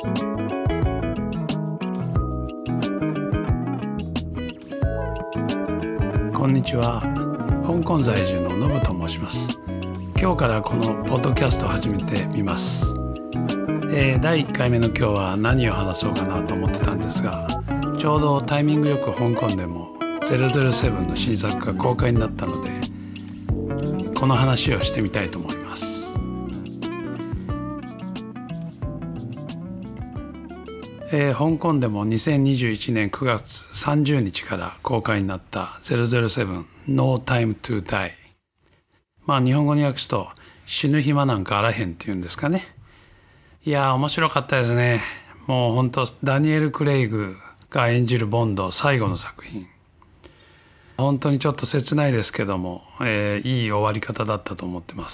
こんにちは。香港在住のノブと申します。今日からこのポッドキャストを始めてみます。第1回目の今日は何を話そうかなと思ってたんですが、ちょうどタイミングよく香港でも007の新作が公開になったので、この話をしてみたいと思います。香港でも2021年9月30日から公開になった007 No Time to Die。日本語に訳すと死ぬ暇なんかあらへんっていうんですかね。いやー面白かったですね。もう本当ダニエル・クレイグが演じるボンド最後の作品。本当にちょっと切ないですけども、いい終わり方だったと思ってます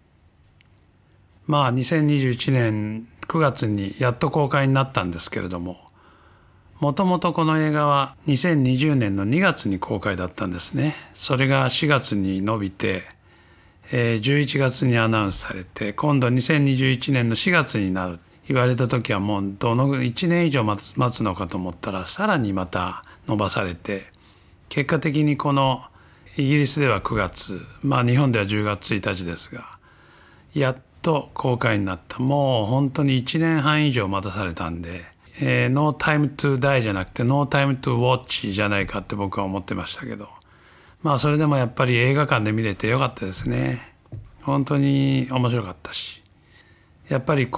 。2021年9月にやっと公開になったんですけれども、もともとこの映画は2020年の2月に公開だったんですね。それが4月に延びて、11月にアナウンスされて、今度2021年の4月になる言われた時はもう1年以上待つのかと思ったら、さらにまた延ばされて、結果的にこのイギリスでは9月、日本では10月1日ですが、やっと公開になった。もう本当に1年半以上待たされたんで、No Time to Die じゃなくて No Time to Watch じゃないかって僕は思ってましたけど、それでもやっぱり映画館で見れてよかったですね。本当に面白かったし、やっぱり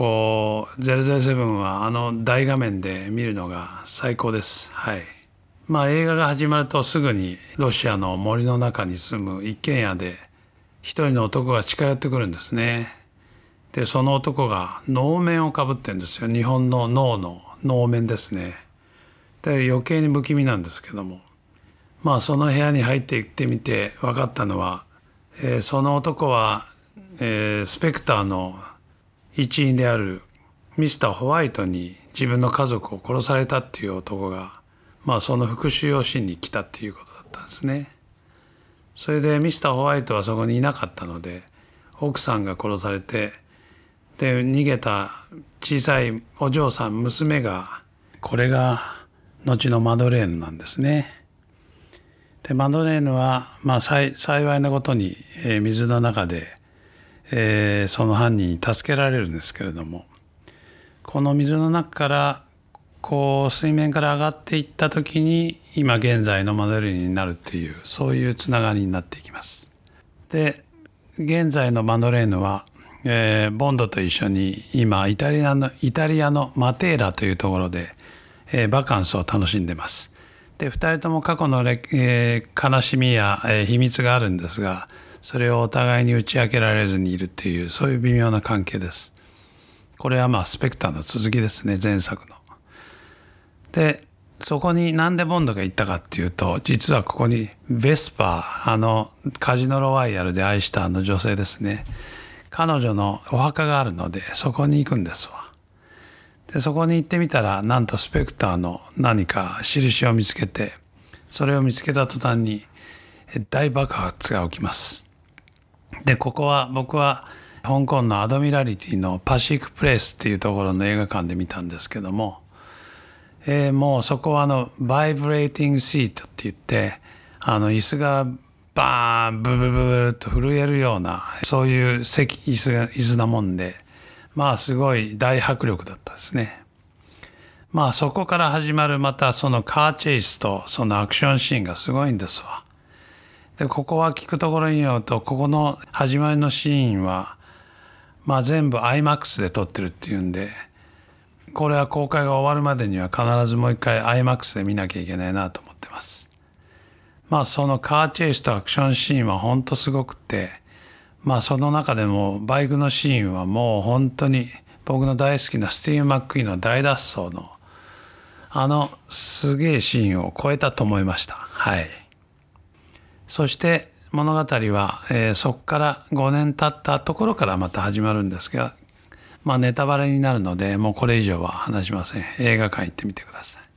007は大画面で見るのが最高です。はい。映画が始まるとすぐにロシアの森の中に住む一軒家で一人の男が近寄ってくるんですね。でその男が能面をかぶってるんですよ。日本の能の能面ですね。で余計に不気味なんですけども、その部屋に入っていってみて分かったのは、その男は、スペクターの一員であるミスターホワイトに自分の家族を殺されたっていう男が、その復讐をしに来たっていうことだったんですね。それでミスターホワイトはそこにいなかったので、奥さんが殺されて、で逃げた小さいお嬢さん娘が、これが後のマドレーヌなんですね。でマドレーヌは、幸いなことに、水の中で、その犯人に助けられるんですけれども、この水の中から水面から上がっていった時に今現在のマドレーヌになるっていう、そういうつながりになっていきます。で現在のマドレーヌはボンドと一緒に今イタリアのマテーラというところで、バカンスを楽しんでます。で2人とも過去の、悲しみや、秘密があるんですが、それをお互いに打ち明けられずにいるっていう、そういう微妙な関係です。これはスペクターの続きですね、前作の。でそこになんでボンドが行ったかっていうと、実はここにベスパー、カジノロワイヤルで愛した女性ですね、彼女のお墓があるのでそこに行くんですわ。でそこに行ってみたら、なんとスペクターの何か印を見つけて、それを見つけた途端に大爆発が起きます。で僕は香港のアドミラリティのパシフィックプレイスっていうところの映画館で見たんですけども、もうそこはバイブレーティングシートって言って、椅子がバーンブブブブっと震えるような、そういう椅子なもんで、すごい大迫力だったですね。そこから始まるまたそのカーチェイスとそのアクションシーンがすごいんですわ。でここは聞くところによると、ここの始まりのシーンは全部 IMAX で撮ってるっていうんで、これは公開が終わるまでには必ずもう一回 IMAX で見なきゃいけないなと思ってます。そのカーチェイスとアクションシーンは本当すごくて、その中でもバイクのシーンはもう本当に僕の大好きなスティーブ・マックイーンの大脱走のすげえシーンを超えたと思いました。はい。そして物語は、そこから5年経ったところからまた始まるんですが、ネタバレになるのでもうこれ以上は話しません。映画館行ってみてください。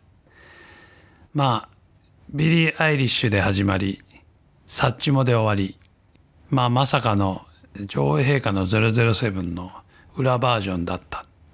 ビリー・アイリッシュで始まり、サッチモで終わり、まさかの女王陛下の007の裏バージョンだったっ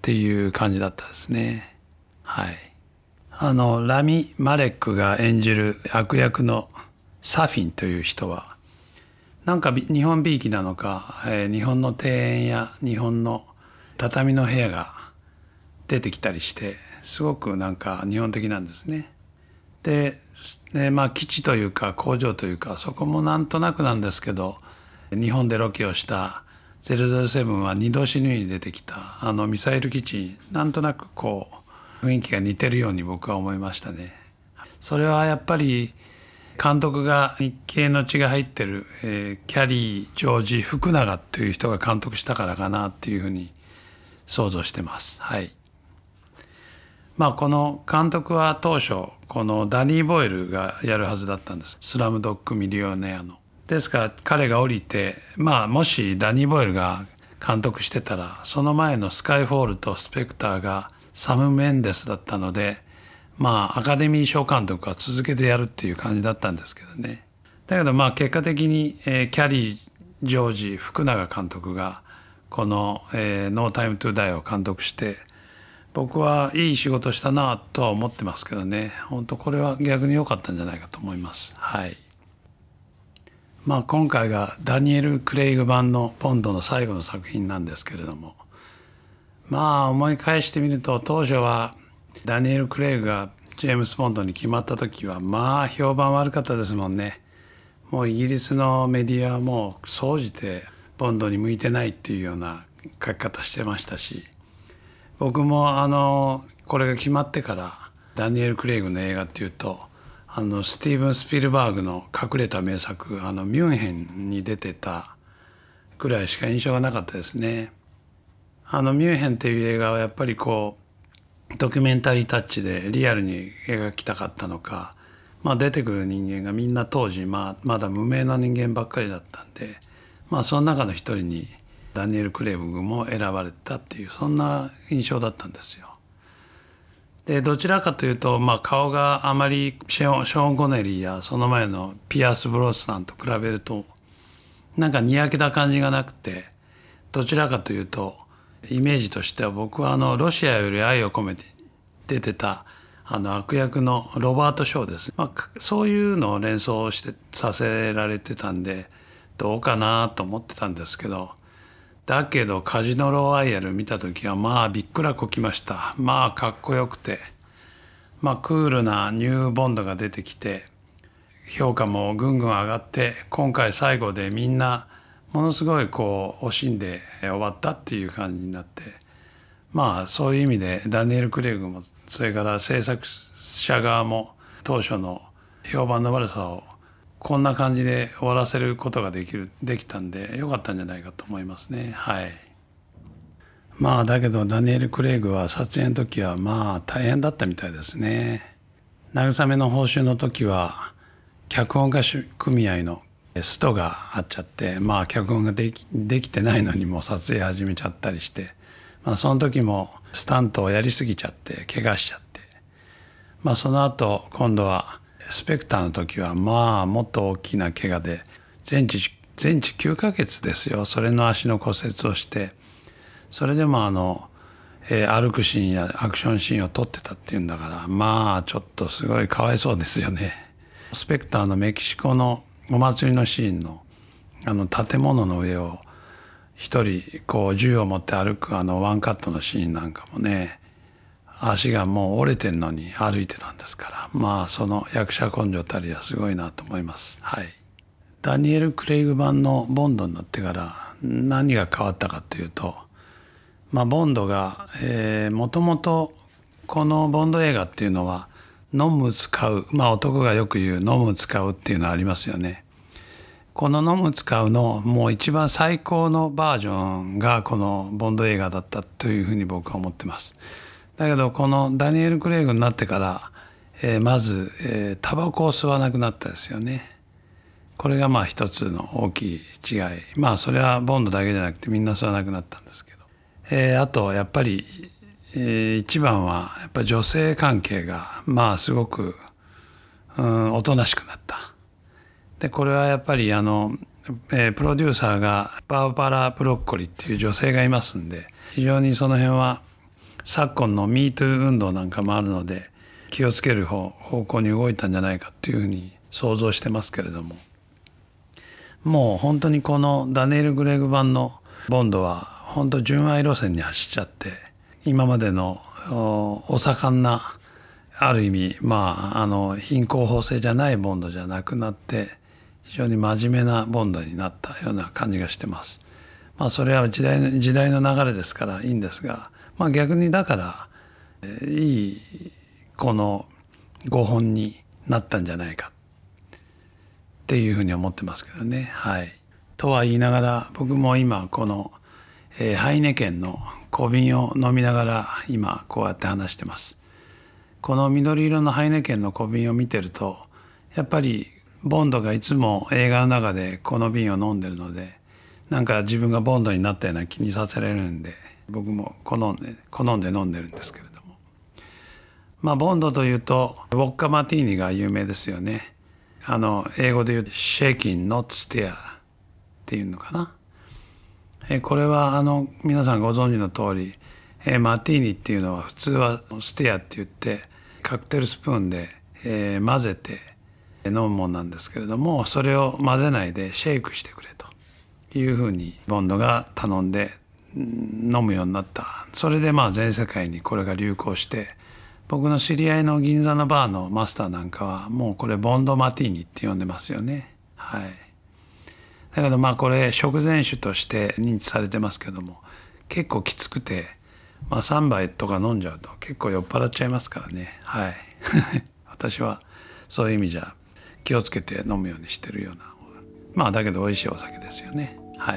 っていう感じだったですね。はい。ラミ・マレックが演じる悪役のサフィンという人はなんか日本びいきなのか、日本の庭園や日本の畳の部屋が出てきたりしてすごくなんか日本的なんですね。で、基地というか工場というかそこもなんとなくなんですけど、日本でロケをした007は2度死ぬに出てきたミサイル基地、なんとなくこう雰囲気が似てるように僕は思いましたね。それはやっぱり監督が日系の血が入ってる、キャリー・ジョージ・福永という人が監督したからかなっていうふうに想像してます。はい。この監督は当初このダニー・ボイルがやるはずだったんです。スラムドッグ・ミリオネアの。ですから彼が降りて、もしダニー・ボイルが監督してたらその前のスカイフォールとスペクターがサム・メンデスだったので、アカデミー賞監督は続けてやるっていう感じだったんですけどね。だけど結果的に、キャリー・ジョージ・福永監督がこの、ノータイム・トゥ・ダイを監督して僕はいい仕事したなとは思ってますけどね。本当これは逆に良かったんじゃないかと思います。はい。今回がダニエル・クレイグ版のボンドの最後の作品なんですけれども、思い返してみると当初はダニエル・クレイグがジェームス・ボンドに決まった時は評判悪かったですもんね。もうイギリスのメディアはもう総じてボンドに向いてないっていうような書き方してましたし、僕もこれが決まってからダニエル・クレイグの映画っていうとスティーブン・スピルバーグの隠れた名作ミュンヘンに出てたぐらいしか印象がなかったですね。ミュンヘンっていう映画はやっぱりこうドキュメンタリータッチでリアルに描きたかったのか、出てくる人間がみんな当時まだ無名な人間ばっかりだったんで、その中の一人にダニエル・クレイグも選ばれたっていうそんな印象だったんですよ。でどちらかというと、顔があまりショーン・コネリーやその前のピアース・ブロスナンと比べるとなんかにやけた感じがなくて、どちらかというとイメージとしては僕はロシアより愛を込めて出てた悪役のロバート・ショーです。そういうのを連想してさせられてたんでどうかなと思ってたんですけど、だけどカジノロワイヤル見た時はびっくらこきました。かっこよくてクールなニューボンドが出てきて評価もぐんぐん上がって、今回最後でみんなものすごい惜しんで終わったっていう感じになって、そういう意味でダニエル・クレイグもそれから制作者側も当初の評判の悪さをこんな感じで終わらせることができたんで良かったんじゃないかと思いますね。はい。だけどダニエル・クレイグは撮影の時は大変だったみたいですね。慰めの報酬の時は脚本家組合のストがあっちゃって、脚本ができてないのにもう撮影始めちゃったりして、その時もスタントをやりすぎちゃって怪我しちゃって、その後今度はスペクターの時はもっと大きな怪我で全治9ヶ月ですよ。それの足の骨折をして、それでも歩くシーンやアクションシーンを撮ってたっていうんだから、ちょっとすごいかわいそうですよね。スペクターのメキシコのお祭りのシーンの建物の上を一人銃を持って歩くワンカットのシーンなんかもね、足がもう折れてんのに歩いてたんですから、その役者根性たりはすごいなと思います。はい。ダニエル・クレイグ版のボンドになってから何が変わったかというと、ボンドがもともとこのボンド映画っていうのは飲む使う、男がよく言う飲む使うっていうのはありますよね。この飲む使うのもう一番最高のバージョンがこのボンド映画だったというふうに僕は思ってます。だけどこのダニエル・クレイグになってから、まず、タバコを吸わなくなったですよね。これが一つの大きい違い。それはボンドだけじゃなくてみんな吸わなくなったんですけど、あとやっぱり、一番はやっぱ女性関係がすごく、おとなしくなった。でこれはやっぱりプロデューサーがバーバラ・ブロッコリっていう女性がいますんで、非常にその辺は昨今の MeToo 運動なんかもあるので気をつける方向に動いたんじゃないかというふうに想像してますけれども、もう本当にこのダニエル・グレッグ版のボンドは本当純愛路線に走っちゃって、今までのお盛んなある意味貧困法制じゃないボンドじゃなくなって非常に真面目なボンドになったような感じがしてます。それは時代の流れですからいいんですが、逆にだからいいこの5本になったんじゃないかっていうふうに思ってますけどね。はい。とは言いながら僕も今このハイネケンの小瓶を飲みながら今こうやって話してます。この緑色のハイネケンの小瓶を見てるとやっぱりボンドがいつも映画の中でこの瓶を飲んでるので、なんか自分がボンドになったような気にさせられるんで僕も好んで飲んでるんですけれども、ボンドというとウォッカマティーニが有名ですよね。英語で言うシェイキンノッツステアっていうのかな。これは皆さんご存知の通りマティーニっていうのは普通はステアって言ってカクテルスプーンで混ぜて飲むもんなんですけれども、それを混ぜないでシェイクしてくれというふうにボンドが頼んで飲むようになった。それで全世界にこれが流行して、僕の知り合いの銀座のバーのマスターなんかはもうこれボンドマティーニって呼んでますよね。はい。だけどこれ食前酒として認知されてますけども結構きつくて、3杯とか飲んじゃうと結構酔っ払っちゃいますからね。はい。私はそういう意味じゃ気をつけて飲むようにしてるような、だけど美味しいお酒ですよね。はい。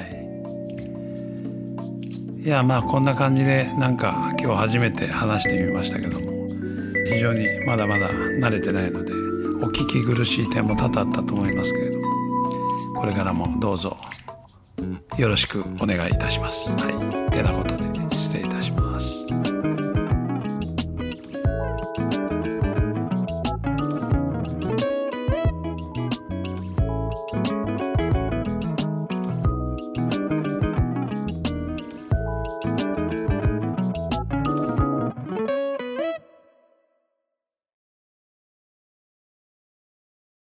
いやこんな感じでなんか今日初めて話してみましたけども、非常にまだまだ慣れてないのでお聞き苦しい点も多々あったと思いますけれども、これからもどうぞよろしくお願いいたします。はい。てなことで失礼いたします。